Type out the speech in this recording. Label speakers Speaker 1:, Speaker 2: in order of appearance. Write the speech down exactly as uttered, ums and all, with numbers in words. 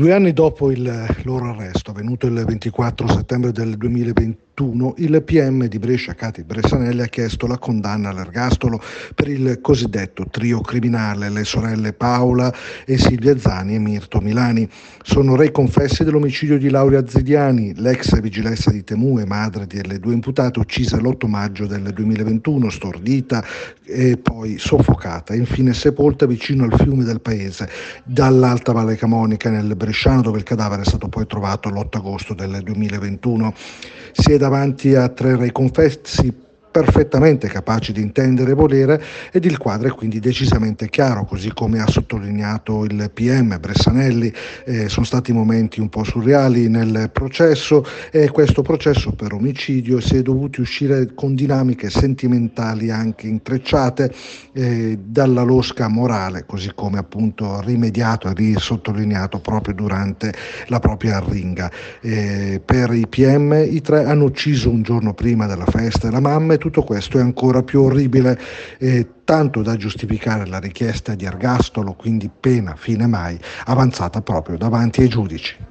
Speaker 1: Due anni dopo il loro arresto, avvenuto il ventiquattro settembre del duemilaventuno, il P M di Brescia, Cati Bressanelli, ha chiesto la condanna all'ergastolo per il cosiddetto trio criminale, le sorelle Paola e Silvia Zani e Mirto Milani. Sono rei confessi dell'omicidio di Lauria Zidiani, l'ex vigilessa di Temu e madre delle due imputate, uccisa l'otto maggio del duemilaventuno, stordita e poi soffocata, e infine sepolta vicino al fiume del paese, dall'Alta Valle Camonica nel Bresciano, dove il cadavere è stato poi trovato l'otto agosto del duemilaventuno. Si è davanti a tre rei confessi perfettamente capaci di intendere e volere, ed il quadro è quindi decisamente chiaro, così come ha sottolineato il P M Bressanelli. Eh, sono stati momenti un po' surreali nel processo, e questo processo per omicidio si è dovuto uscire con dinamiche sentimentali anche intrecciate eh, dalla losca morale, così come appunto rimediato e risottolineato proprio durante la propria arringa. Eh, per i P M i tre hanno ucciso un giorno prima della festa la mamma, e tutto questo è ancora più orribile, eh, tanto da giustificare la richiesta di ergastolo, quindi pena fine mai, avanzata proprio davanti ai giudici.